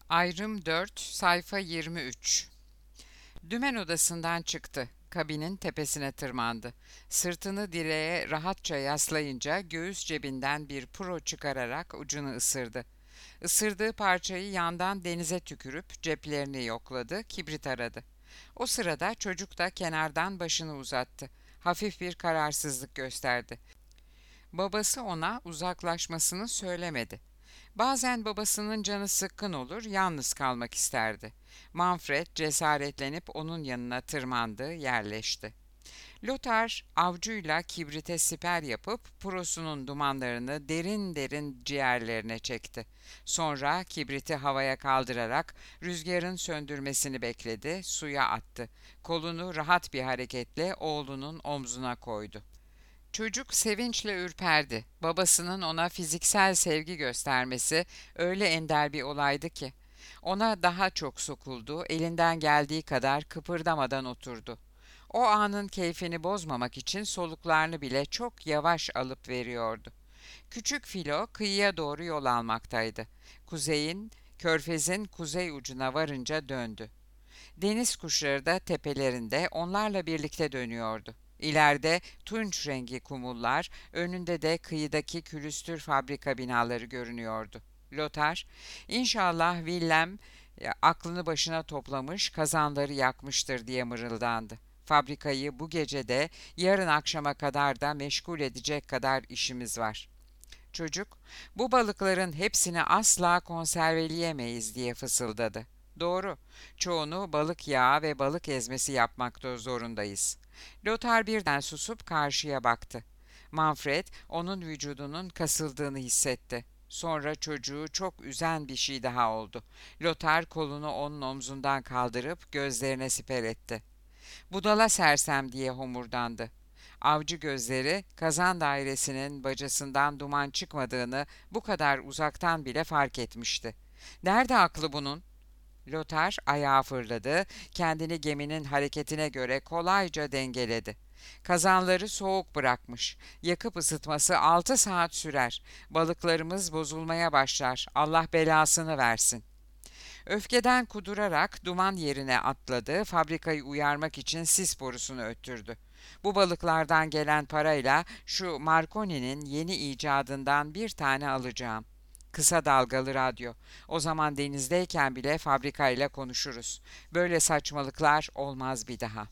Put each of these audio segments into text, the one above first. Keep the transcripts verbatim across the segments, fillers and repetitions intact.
Ayrım dört, sayfa yirmi üç. Dümen odasından çıktı. Kabinin tepesine tırmandı. Sırtını direğe rahatça yaslayınca göğüs cebinden bir puro çıkararak ucunu ısırdı. Isırdığı parçayı yandan denize tükürüp ceplerini yokladı, kibrit aradı. O sırada çocuk da kenardan başını uzattı. Hafif bir kararsızlık gösterdi. Babası ona uzaklaşmasını söylemedi. Bazen babasının canı sıkkın olur, yalnız kalmak isterdi. Manfred cesaretlenip onun yanına tırmandı, yerleşti. Lothar avcuyla kibrite siper yapıp purosunun dumanlarını derin derin ciğerlerine çekti. Sonra kibriti havaya kaldırarak rüzgarın söndürmesini bekledi, suya attı. Kolunu rahat bir hareketle oğlunun omzuna koydu. Çocuk sevinçle ürperdi. Babasının ona fiziksel sevgi göstermesi öyle ender bir olaydı ki. Ona daha çok sokuldu, elinden geldiği kadar kıpırdamadan oturdu. O anın keyfini bozmamak için soluklarını bile çok yavaş alıp veriyordu. Küçük Filo kıyıya doğru yol almaktaydı. Kuzeyin, körfezin kuzey ucuna varınca döndü. Deniz kuşları da tepelerinde onlarla birlikte dönüyordu. İleride tunç rengi kumullar, önünde de kıyıdaki külüstür fabrika binaları görünüyordu. Lothar, "İnşallah Willem ya, aklını başına toplamış, kazanları yakmıştır," diye mırıldandı. "Fabrikayı bu gece de yarın akşama kadar da meşgul edecek kadar işimiz var." Çocuk, "Bu balıkların hepsini asla konserveleyemeyiz," diye fısıldadı. "Doğru, çoğunu balık yağı ve balık ezmesi yapmakta zorundayız." Lothar birden susup karşıya baktı. Manfred, onun vücudunun kasıldığını hissetti. Sonra çocuğu çok üzen bir şey daha oldu. Lothar kolunu onun omzundan kaldırıp gözlerine siper etti. "Budala sersem," diye homurdandı. Avcı gözleri kazan dairesinin bacasından duman çıkmadığını bu kadar uzaktan bile fark etmişti. "Nerede aklı bunun?" Lothar ayağa fırladı, kendini geminin hareketine göre kolayca dengeledi. "Kazanları soğuk bırakmış. Yakıp ısıtması altı saat sürer. Balıklarımız bozulmaya başlar. Allah belasını versin." Öfkeden kudurarak duman yerine atladı, fabrikayı uyarmak için sis borusunu öttürdü. "Bu balıklardan gelen parayla şu Marconi'nin yeni icadından bir tane alacağım. Kısa dalgalı radyo. O zaman denizdeyken bile fabrikayla konuşuruz. Böyle saçmalıklar olmaz bir daha."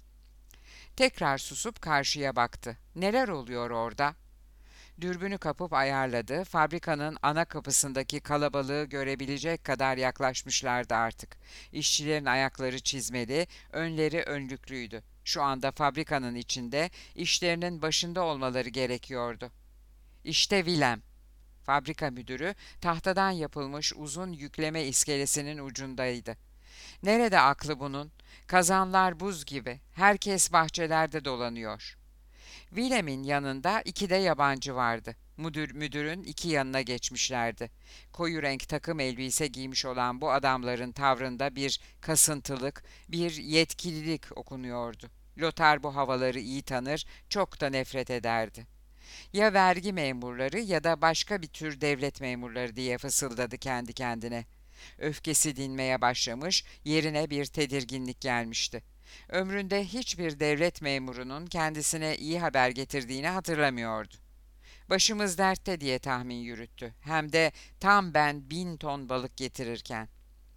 Tekrar susup karşıya baktı. Neler oluyor orada? Dürbünü kapıp ayarladı. Fabrikanın ana kapısındaki kalabalığı görebilecek kadar yaklaşmışlardı artık. İşçilerin ayakları çizmeli, önleri önlüklüydü. Şu anda fabrikanın içinde işlerinin başında olmaları gerekiyordu. "İşte Willem." Fabrika müdürü tahtadan yapılmış uzun yükleme iskelesinin ucundaydı. "Nerede aklı bunun? Kazanlar buz gibi. Herkes bahçelerde dolanıyor." Willem'in yanında iki de yabancı vardı. Müdür, müdürün iki yanına geçmişlerdi. Koyu renk takım elbise giymiş olan bu adamların tavrında bir kasıntılık, bir yetkililik okunuyordu. Lothar bu havaları iyi tanır, çok da nefret ederdi. "Ya vergi memurları ya da başka bir tür devlet memurları," diye fısıldadı kendi kendine. Öfkesi dinmeye başlamış, yerine bir tedirginlik gelmişti. Ömründe hiçbir devlet memurunun kendisine iyi haber getirdiğini hatırlamıyordu. "Başımız dertte," diye tahmin yürüttü. "Hem de tam ben bin ton balık getirirken."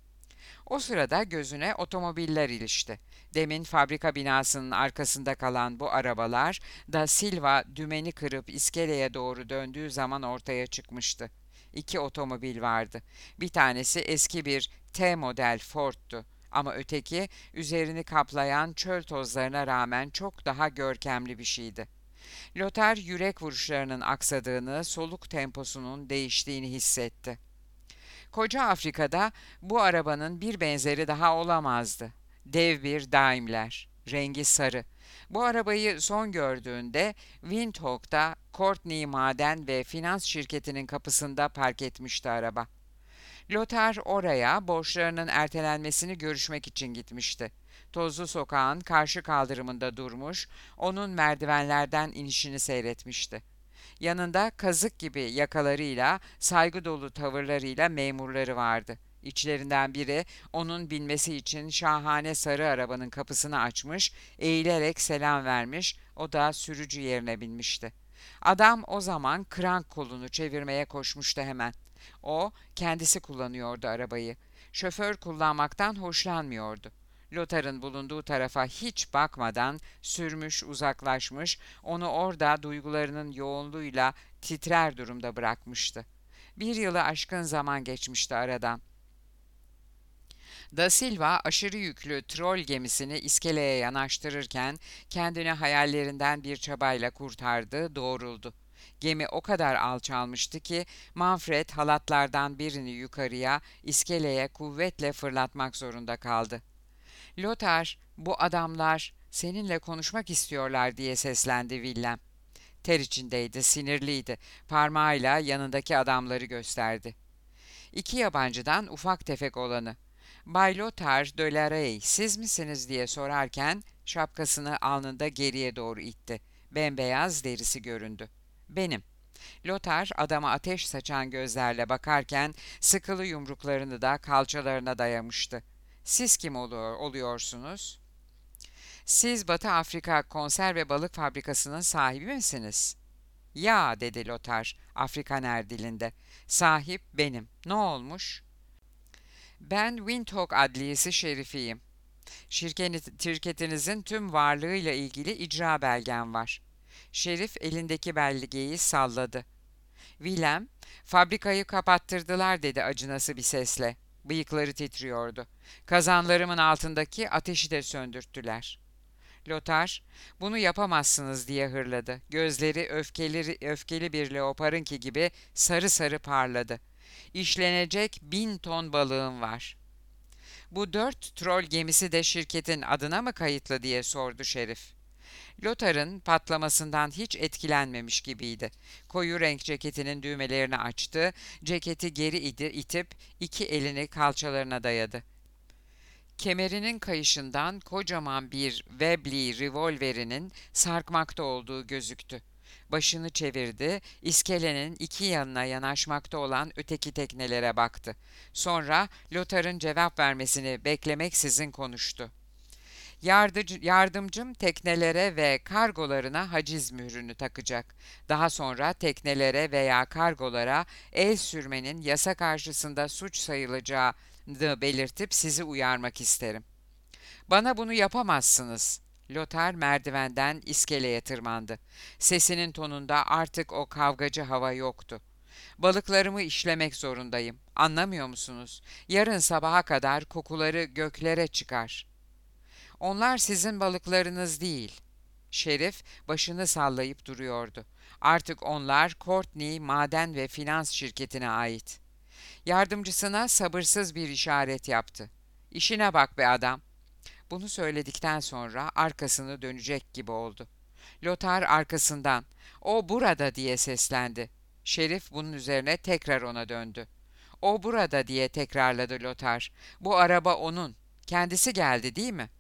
O sırada gözüne otomobiller ilişti. Demin fabrika binasının arkasında kalan bu arabalar da Silva dümeni kırıp iskeleye doğru döndüğü zaman ortaya çıkmıştı. İki otomobil vardı. Bir tanesi eski bir T model Ford'tu. Ama öteki üzerini kaplayan çöl tozlarına rağmen çok daha görkemli bir şeydi. Lothar yürek vuruşlarının aksadığını, soluk temposunun değiştiğini hissetti. Koca Afrika'da bu arabanın bir benzeri daha olamazdı. Dev bir Daimler, rengi sarı. Bu arabayı son gördüğünde Windhoek'ta Courtney Maden ve Finans şirketinin kapısında park etmişti araba. Lothar oraya borçlarının ertelenmesini görüşmek için gitmişti. Tozlu sokağın karşı kaldırımında durmuş, onun merdivenlerden inişini seyretmişti. Yanında kazık gibi yakalarıyla, saygı dolu tavırlarıyla memurları vardı. İçlerinden biri onun binmesi için şahane sarı arabanın kapısını açmış, eğilerek selam vermiş, o da sürücü yerine binmişti. Adam o zaman krank kolunu çevirmeye koşmuştu hemen. O, kendisi kullanıyordu arabayı. Şoför kullanmaktan hoşlanmıyordu. Lotar'ın bulunduğu tarafa hiç bakmadan sürmüş uzaklaşmış, onu orada duygularının yoğunluğuyla titrer durumda bırakmıştı. Bir yılı aşkın zaman geçmişti aradan. Da Silva aşırı yüklü trol gemisini iskeleye yanaştırırken kendini hayallerinden bir çabayla kurtardı, doğruldu. Gemi o kadar alçalmıştı ki Manfred halatlardan birini yukarıya, iskeleye kuvvetle fırlatmak zorunda kaldı. "Lothar, bu adamlar seninle konuşmak istiyorlar," diye seslendi Willem. Ter içindeydi, sinirliydi. Parmağıyla yanındaki adamları gösterdi. İki yabancıdan ufak tefek olanı, "Bay Lothar de la Rey, siz misiniz?" diye sorarken şapkasını alnında geriye doğru itti. Bembeyaz derisi göründü. "Benim." Lothar adama ateş saçan gözlerle bakarken sıkılı yumruklarını da kalçalarına dayamıştı. "Siz kim oluyor, oluyorsunuz?" "Siz Batı Afrika Konserve Balık Fabrikası'nın sahibi misiniz?" "Ya," dedi Lothar, Afrikaner dilinde. "Sahip benim. Ne olmuş?" "Ben Windhoek Adliyesi şerifiyim. Şirket, şirketinizin tüm varlığıyla ilgili icra belgem var." Şerif elindeki belgeyi salladı. "Willem, fabrikayı kapattırdılar," dedi acınası bir sesle. Bıyıkları titriyordu. "Kazanlarımın altındaki ateşi de söndürttüler." Lothar, "Bunu yapamazsınız," diye hırladı. Gözleri öfkeli, öfkeli bir leoparınki gibi sarı sarı parladı. "İşlenecek bin ton balığım var." "Bu dört trol gemisi de şirketin adına mı kayıtlı?" diye sordu şerif. Lothar'ın patlamasından hiç etkilenmemiş gibiydi. Koyu renk ceketinin düğmelerini açtı, ceketi geri idi, itip iki elini kalçalarına dayadı. Kemerinin kayışından kocaman bir Webley revolverinin sarkmakta olduğu gözüktü. Başını çevirdi, iskelenin iki yanına yanaşmakta olan öteki teknelere baktı. Sonra Lothar'ın cevap vermesini beklemeksizin konuştu. Yardıcı, yardımcım teknelere ve kargolarına haciz mührünü takacak. Daha sonra teknelere veya kargolara el sürmenin yasa karşısında suç sayılacağını belirtip sizi uyarmak isterim." "Bana bunu yapamazsınız." Lothar merdivenden iskeleye tırmandı. Sesinin tonunda artık o kavgacı hava yoktu. "Balıklarımı işlemek zorundayım. Anlamıyor musunuz? Yarın sabaha kadar kokuları göklere çıkar." "Onlar sizin balıklarınız değil." Şerif başını sallayıp duruyordu. Artık onlar Courtney Maden ve Finans Şirketi'ne ait. Yardımcısına sabırsız bir işaret yaptı. "İşine bak be adam." Bunu söyledikten sonra arkasını dönecek gibi oldu. Lothar arkasından, "O burada," diye seslendi. Şerif bunun üzerine tekrar ona döndü. "O burada," diye tekrarladı Lothar. "Bu araba onun. Kendisi geldi, değil mi?"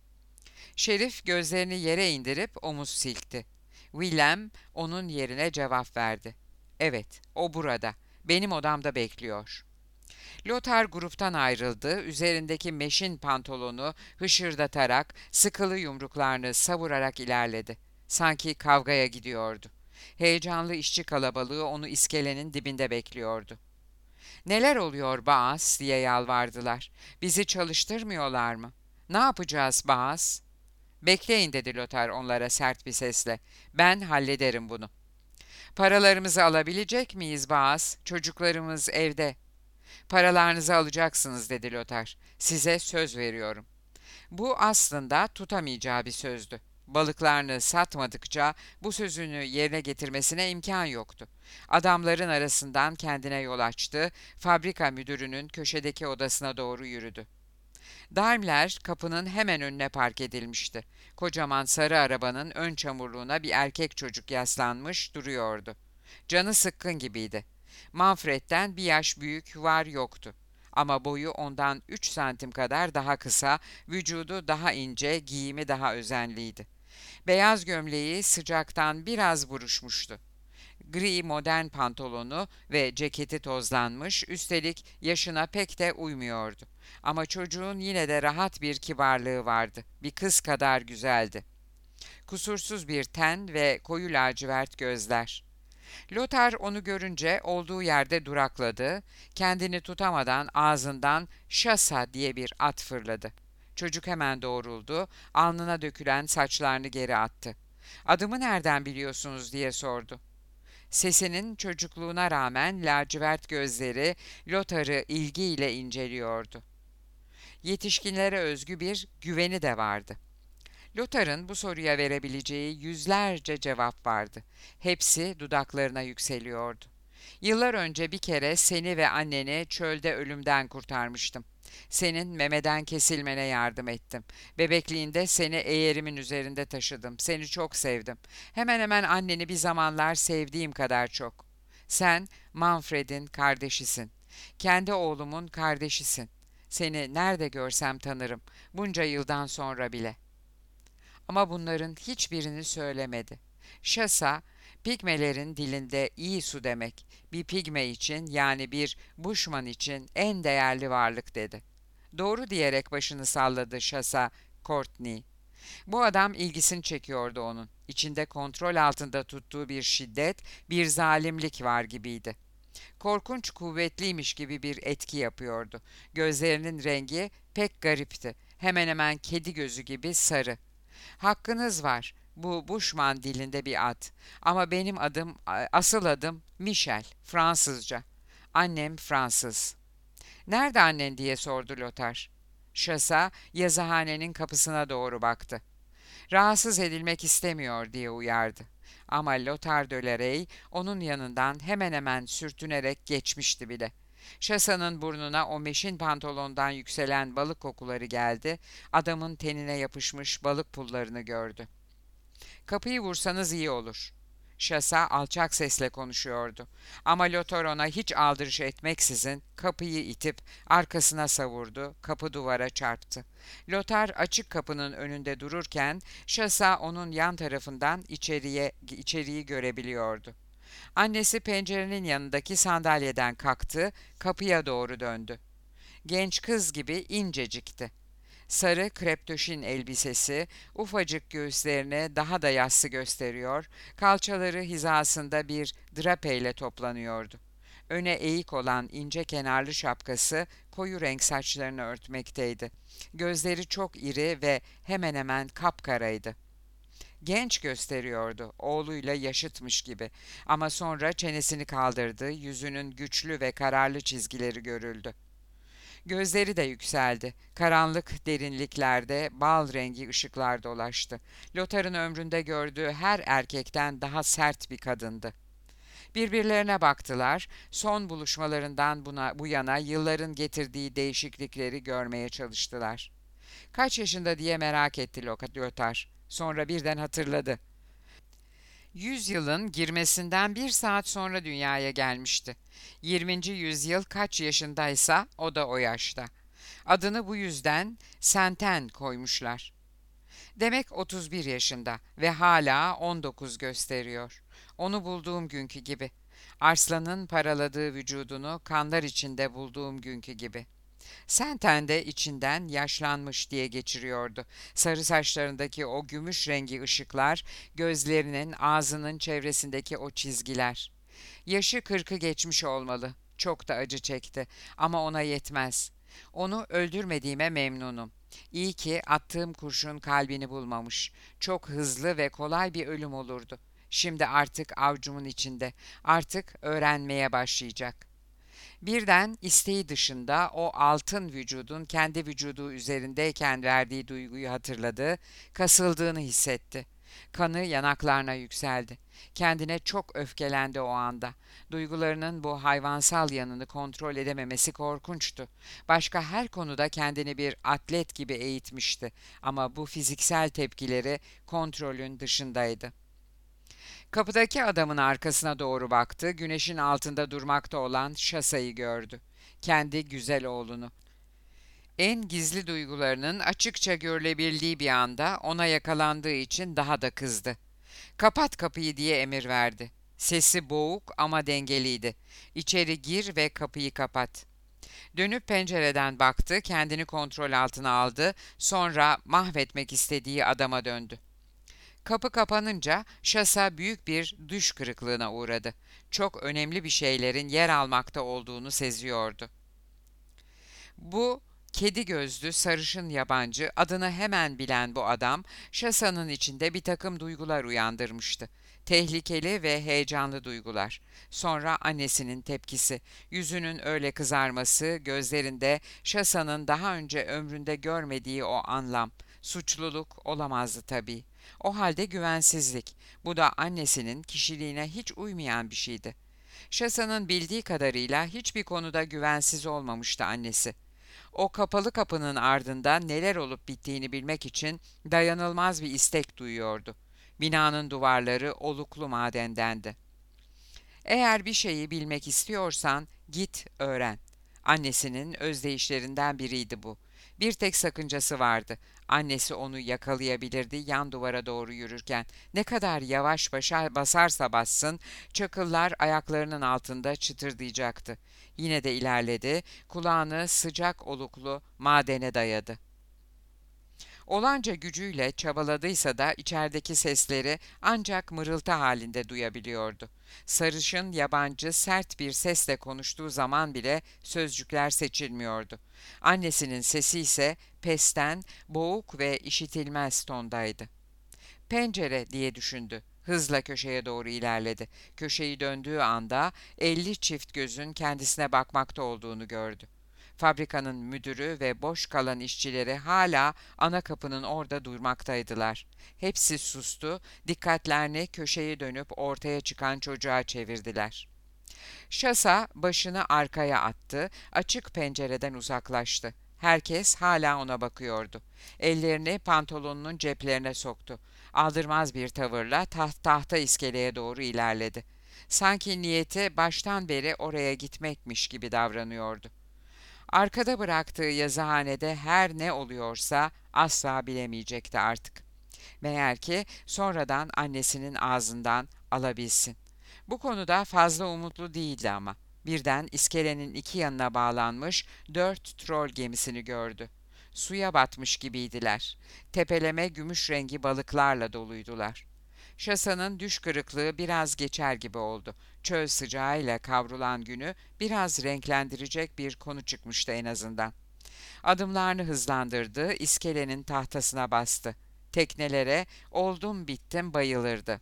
Şerif gözlerini yere indirip omuz silkti. Willem onun yerine cevap verdi. "Evet, o burada. Benim odamda bekliyor." Lothar gruptan ayrıldı, üzerindeki meşin pantolonu hışırdatarak, sıkılı yumruklarını savurarak ilerledi. Sanki kavgaya gidiyordu. Heyecanlı işçi kalabalığı onu iskelenin dibinde bekliyordu. "Neler oluyor Baas?" diye yalvardılar. "Bizi çalıştırmıyorlar mı? Ne yapacağız Baas?" "Bekleyin," dedi Lothar onlara sert bir sesle. "Ben hallederim bunu." "Paralarımızı alabilecek miyiz Baas? Çocuklarımız evde." "Paralarınızı alacaksınız," dedi Lothar. "Size söz veriyorum." Bu aslında tutamayacağı bir sözdü. Balıklarını satmadıkça bu sözünü yerine getirmesine imkan yoktu. Adamların arasından kendine yol açtı, fabrika müdürünün köşedeki odasına doğru yürüdü. Daimler kapının hemen önüne park edilmişti. Kocaman sarı arabanın ön çamurluğuna bir erkek çocuk yaslanmış duruyordu. Canı sıkkın gibiydi. Manfred'den bir yaş büyük var yoktu. Ama boyu ondan üç santim kadar daha kısa, vücudu daha ince, giyimi daha özenliydi. Beyaz gömleği sıcaktan biraz buruşmuştu. Gri modern pantolonu ve ceketi tozlanmış, üstelik yaşına pek de uymuyordu. Ama çocuğun yine de rahat bir kibarlığı vardı. Bir kız kadar güzeldi. Kusursuz bir ten ve koyu lacivert gözler. Lothar onu görünce olduğu yerde durakladı, kendini tutamadan ağzından "Şasa" diye bir at fırladı. Çocuk hemen doğruldu, alnına dökülen saçlarını geri attı. "Adımı nereden biliyorsunuz?" diye sordu. Sesinin çocukluğuna rağmen lacivert gözleri Lothar'ı ilgiyle inceliyordu. Yetişkinlere özgü bir güveni de vardı. Lothar'ın bu soruya verebileceği yüzlerce cevap vardı. Hepsi dudaklarına yükseliyordu. "Yıllar önce bir kere seni ve anneni çölde ölümden kurtarmıştım. Senin memeden kesilmene yardım ettim. Bebekliğinde seni eğerimin üzerinde taşıdım. Seni çok sevdim. Hemen hemen anneni bir zamanlar sevdiğim kadar çok. Sen Manfred'in kardeşisin. Kendi oğlumun kardeşisin. Seni nerede görsem tanırım. Bunca yıldan sonra bile." Ama bunların hiçbirini söylemedi. Şasa, pigmelerin dilinde iyi su demek. Bir pigme için, yani bir Bushman için en değerli varlık dedi. "Doğru" diyerek başını salladı Şasa Courtney. Bu adam ilgisini çekiyordu onun. İçinde kontrol altında tuttuğu bir şiddet, bir zalimlik var gibiydi. Korkunç kuvvetliymiş gibi bir etki yapıyordu. Gözlerinin rengi pek garipti. Hemen hemen kedi gözü gibi sarı. "Hakkınız var. Bu Bushman dilinde bir ad. Ama benim adım, asıl adım Michel, Fransızca. Annem Fransız." "Nerede annen?" diye sordu Lothar. Şasa yazıhanenin kapısına doğru baktı. "Rahatsız edilmek istemiyor" diye uyardı. Ama Lothar de la Rey onun yanından hemen hemen sürtünerek geçmişti bile. Şasa'nın burnuna o meşin pantolondan yükselen balık kokuları geldi, adamın tenine yapışmış balık pullarını gördü. "Kapıyı vursanız iyi olur." Şasa alçak sesle konuşuyordu. Ama Lothar ona hiç aldırış etmeksizin kapıyı itip arkasına savurdu, kapı duvara çarptı. Lothar açık kapının önünde dururken Şasa onun yan tarafından içeriye, içeriği görebiliyordu. Annesi pencerenin yanındaki sandalyeden kalktı, kapıya doğru döndü. Genç kız gibi incecikti. Sarı kreptöşin elbisesi ufacık göğüslerini daha da yassı gösteriyor, kalçaları hizasında bir drapeyle toplanıyordu. Öne eğik olan ince kenarlı şapkası koyu renk saçlarını örtmekteydi. Gözleri çok iri ve hemen hemen kapkaraydı. Genç gösteriyordu, oğluyla yaşıtmış gibi. Ama sonra çenesini kaldırdı, yüzünün güçlü ve kararlı çizgileri görüldü. Gözleri de yükseldi. Karanlık derinliklerde bal rengi ışıklar dolaştı. Lothar'ın ömründe gördüğü her erkekten daha sert bir kadındı. Birbirlerine baktılar. Son buluşmalarından buna, bu yana yılların getirdiği değişiklikleri görmeye çalıştılar. "Kaç yaşında?" diye merak etti Lothar. Sonra birden hatırladı. Yüzyılın girmesinden bir saat sonra dünyaya gelmişti. Yirminci yüzyıl kaç yaşındaysa o da o yaşta. Adını bu yüzden Senten koymuşlar. Demek otuz bir yaşında ve hala on dokuz gösteriyor. Onu bulduğum günkü gibi. Arslanın paraladığı vücudunu kanlar içinde bulduğum günkü gibi. Senten de içinden yaşlanmış diye geçiriyordu. Sarı saçlarındaki o gümüş rengi ışıklar, gözlerinin, ağzının çevresindeki o çizgiler. Yaşı kırkı geçmiş olmalı. Çok da acı çekti ama ona yetmez. "Onu öldürmediğime memnunum. İyi ki attığım kurşun kalbini bulmamış. Çok hızlı ve kolay bir ölüm olurdu. Şimdi artık avcumun içinde. Artık öğrenmeye başlayacak." Birden isteği dışında o altın vücudun kendi vücudu üzerindeyken verdiği duyguyu hatırladı, kasıldığını hissetti. Kanı yanaklarına yükseldi. Kendine çok öfkelendi o anda. Duygularının bu hayvansal yanını kontrol edememesi korkunçtu. Başka her konuda kendini bir atlet gibi eğitmişti ama bu fiziksel tepkileri kontrolün dışındaydı. Kapıdaki adamın arkasına doğru baktı, güneşin altında durmakta olan Şasa'yı gördü. Kendi güzel oğlunu. En gizli duygularının açıkça görülebildiği bir anda ona yakalandığı için daha da kızdı. "Kapat kapıyı" diye emir verdi. Sesi boğuk ama dengeliydi. "İçeri gir ve kapıyı kapat." Dönüp pencereden baktı, kendini kontrol altına aldı, sonra mahvetmek istediği adama döndü. Kapı kapanınca Şasa büyük bir düş kırıklığına uğradı. Çok önemli bir şeylerin yer almakta olduğunu seziyordu. Bu kedi gözlü, sarışın yabancı, adını hemen bilen bu adam, Şasa'nın içinde bir takım duygular uyandırmıştı. Tehlikeli ve heyecanlı duygular. Sonra annesinin tepkisi, yüzünün öyle kızarması, gözlerinde Şasa'nın daha önce ömründe görmediği o anlam. Suçluluk olamazdı tabii. O halde güvensizlik. Bu da annesinin kişiliğine hiç uymayan bir şeydi. Şasa'nın bildiği kadarıyla hiçbir konuda güvensiz olmamıştı annesi. O kapalı kapının ardında neler olup bittiğini bilmek için dayanılmaz bir istek duyuyordu. Binanın duvarları oluklu madendendi. Eğer bir şeyi bilmek istiyorsan git öğren. Annesinin özdeyişlerinden biriydi bu. Bir tek sakıncası vardı. Annesi onu yakalayabilirdi yan duvara doğru yürürken. Ne kadar yavaş başa basarsa bassın, çakıllar ayaklarının altında çıtırdayacaktı. Yine de ilerledi, kulağını sıcak oluklu madene dayadı. Olanca gücüyle çabaladıysa da içerideki sesleri ancak mırıltı halinde duyabiliyordu. Sarışın yabancı sert bir sesle konuştuğu zaman bile sözcükler seçilmiyordu. Annesinin sesi ise pesten, boğuk ve işitilmez tondaydı. "Pencere," diye düşündü. Hızla köşeye doğru ilerledi. Köşeyi döndüğü anda elli çift gözün kendisine bakmakta olduğunu gördü. Fabrikanın müdürü ve boş kalan işçileri hala ana kapının orada durmaktaydılar. Hepsi sustu, dikkatlerini köşeye dönüp ortaya çıkan çocuğa çevirdiler. Şasa başını arkaya attı, açık pencereden uzaklaştı. Herkes hala ona bakıyordu. Ellerini pantolonunun ceplerine soktu. Aldırmaz bir tavırla taht tahta iskeleye doğru ilerledi. Sanki niyeti baştan beri oraya gitmekmiş gibi davranıyordu. Arkada bıraktığı yazıhanede her ne oluyorsa asla bilemeyecekti artık. Meğer ki sonradan annesinin ağzından alabilsin. Bu konuda fazla umutlu değildi ama. Birden iskelenin iki yanına bağlanmış dört trol gemisini gördü. Suya batmış gibiydiler. Tepeleme gümüş rengi balıklarla doluydular. Şasa'nın düş kırıklığı biraz geçer gibi oldu. Çöl sıcağıyla kavrulan günü biraz renklendirecek bir konu çıkmıştı en azından. Adımlarını hızlandırdı, iskelenin tahtasına bastı. Teknelere oldum bittim bayılırdı.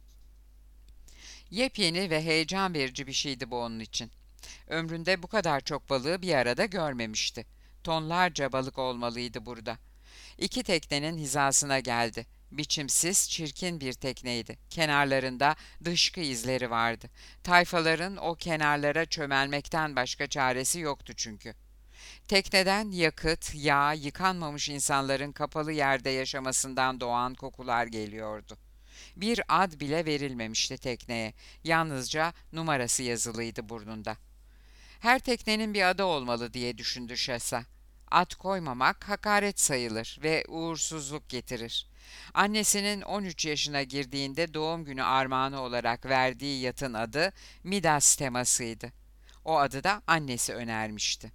Yepyeni ve heyecan verici bir şeydi bu onun için. Ömründe bu kadar çok balığı bir arada görmemişti. Tonlarca balık olmalıydı burada. İki teknenin hizasına geldi. Biçimsiz, çirkin bir tekneydi. Kenarlarında dışkı izleri vardı. Tayfaların o kenarlara çömelmekten başka çaresi yoktu çünkü. Tekneden yakıt, yağ, yıkanmamış insanların kapalı yerde yaşamasından doğan kokular geliyordu. Bir ad bile verilmemişti tekneye. Yalnızca numarası yazılıydı burnunda. Her teknenin bir adı olmalı diye düşündü Şasa. Ad koymamak hakaret sayılır ve uğursuzluk getirir. Annesinin on üç yaşına girdiğinde doğum günü armağanı olarak verdiği yatın adı Midas temasıydı. O adı da annesi önermişti.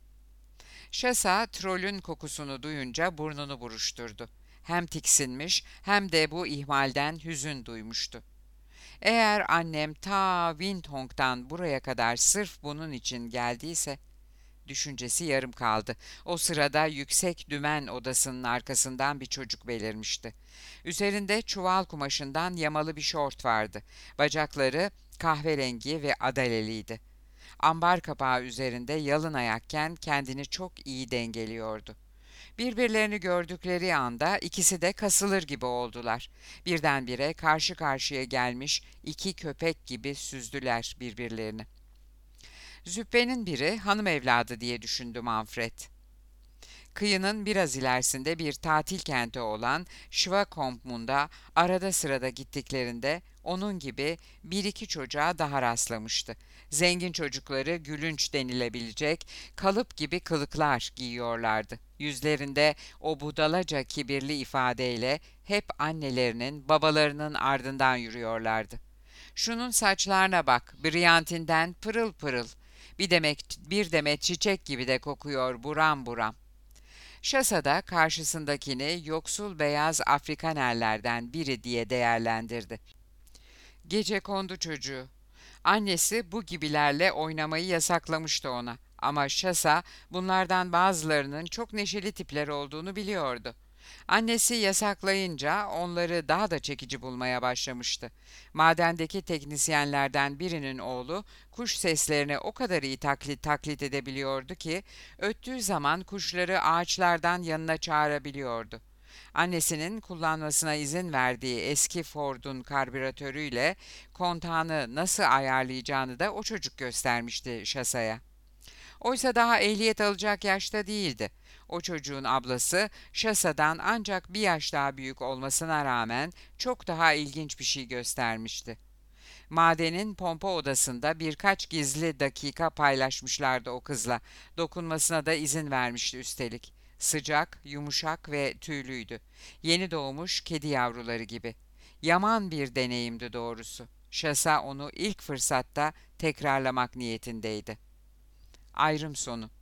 Şasa trolün kokusunu duyunca burnunu buruşturdu. Hem tiksinmiş hem de bu ihmalden hüzün duymuştu. Eğer annem ta Windhoek'tan buraya kadar sırf bunun için geldiyse, düşüncesi yarım kaldı. O sırada yüksek dümen odasının arkasından bir çocuk belirmişti. Üzerinde çuval kumaşından yamalı bir şort vardı. Bacakları kahverengi ve adaleliydi. Ambar kapağı üzerinde yalın ayakken kendini çok iyi dengeliyordu. Birbirlerini gördükleri anda ikisi de kasılır gibi oldular. Birdenbire karşı karşıya gelmiş iki köpek gibi süzdüler birbirlerini. Züppenin biri hanım evladı diye düşündü Manfred. Kıyının biraz ilerisinde bir tatil kenti olan Schwakomund'a arada sırada gittiklerinde onun gibi bir iki çocuğa daha rastlamıştı. Zengin çocukları gülünç denilebilecek kalıp gibi kılıklar giyiyorlardı. Yüzlerinde o budalaca kibirli ifadeyle hep annelerinin, babalarının ardından yürüyorlardı. Şunun saçlarına bak, briyantinden pırıl pırıl. Bir demet, bir demet çiçek gibi de kokuyor buram buram. Şasa da karşısındakini yoksul beyaz Afrikanerlerden biri diye değerlendirdi. Gecekondu çocuğu. Annesi bu gibilerle oynamayı yasaklamıştı ona. Ama Şasa bunlardan bazılarının çok neşeli tipler olduğunu biliyordu. Annesi yasaklayınca onları daha da çekici bulmaya başlamıştı. Madendeki teknisyenlerden birinin oğlu kuş seslerini o kadar iyi taklit taklit edebiliyordu ki öttüğü zaman kuşları ağaçlardan yanına çağırabiliyordu. Annesinin kullanmasına izin verdiği eski Ford'un karbüratörüyle kontağını nasıl ayarlayacağını da o çocuk göstermişti Şasa'ya. Oysa daha ehliyet alacak yaşta değildi. O çocuğun ablası Şasa'dan ancak bir yaş daha büyük olmasına rağmen çok daha ilginç bir şey göstermişti. Madenin pompa odasında birkaç gizli dakika paylaşmışlardı o kızla. Dokunmasına da izin vermişti üstelik. Sıcak, yumuşak ve tüylüydü. Yeni doğmuş kedi yavruları gibi. Yaman bir deneyimdi doğrusu. Şasa onu ilk fırsatta tekrarlamak niyetindeydi. Ayrım sonu.